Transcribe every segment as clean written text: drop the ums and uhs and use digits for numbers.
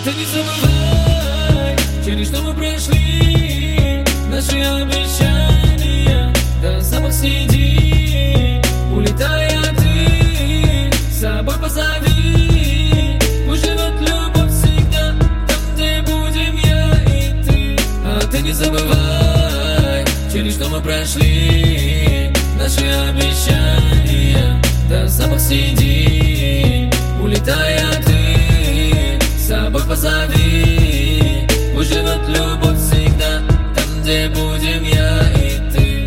ты не забывай, через что мы прошли, наши обещания до самых середин. Улетая ты, с собой позови, пусть живет любовь всегда там, где будем я и ты. А ты не забывай, через что мы прошли, наши обещания до самых середин. Улетая ты, с собой позови, пусть живет любовь всегда там, где будем я и ты.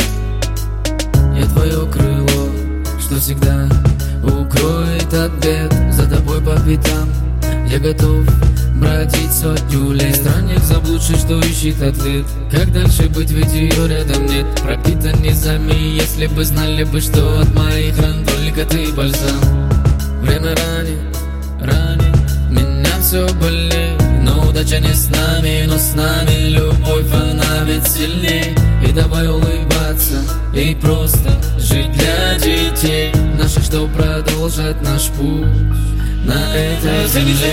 Я твое крыло, что всегда укроет от бед, за тобой по пятам я готов бродить сотню лет. Странник заблудший, что ищет ответ, как дальше быть, ведь ее рядом нет. Пропитан низами, если бы знали бы, что от моих ран только ты бальзам. Время ранит меня все более, но удача не с нами, но с нами любовь, она ведь сильней. И давай улыбаться, и просто жить для детей наших, что продолжат наш путь на этой земле.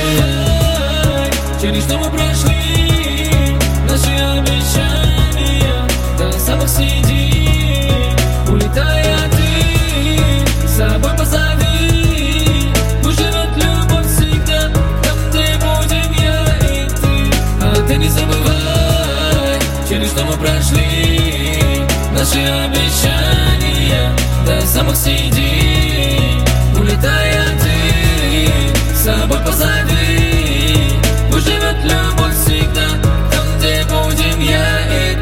Через что мы прошли, наши обещания до самых середин. Улетая ты, с собой позови, пусть живет любовь всегда там, где будем я и ты. А ты не забывай, через что мы прошли, наши обещания до самых середин. Улетая ты, с собой позови, пусть живет любовь всегда там, где будем я и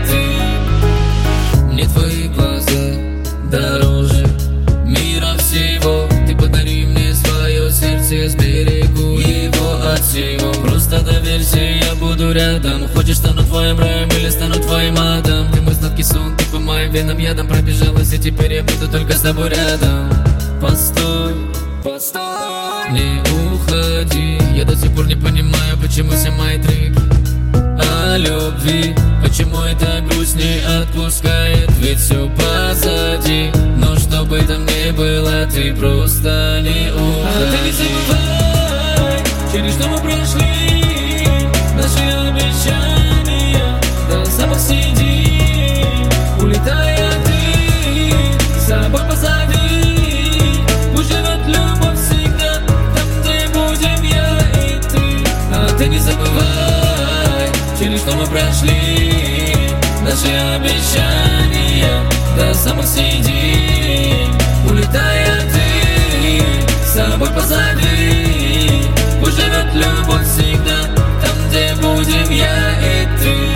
ты. Мне твои глаза дороже мира всего. Ты подари мне свое сердце, я сберегу его от всего. Просто доверься, я буду рядом. Хочешь, стану твоим раем или стану твоим адом. Ты мой сладкий сон, ты по моим венам ядом пробежалась, и теперь я буду только с тобой рядом. Постой, не уходи. Я до сих пор не понимаю, почему все мои треки о любви, почему это грусть не отпускает, ведь все позади. Но что бы там ни было, ты просто не уходи. А ты не забывай, через что мы прошли, наши обещания до самых середин. Улетая ты, с собой позови, пусть живет любовь всегда там, где будем я и ты. А ты не забывай, через что мы прошли, наши обещания до самых середин. Улетая ты, с собой позови, пусть живет любовь всегда там, где будем я и ты.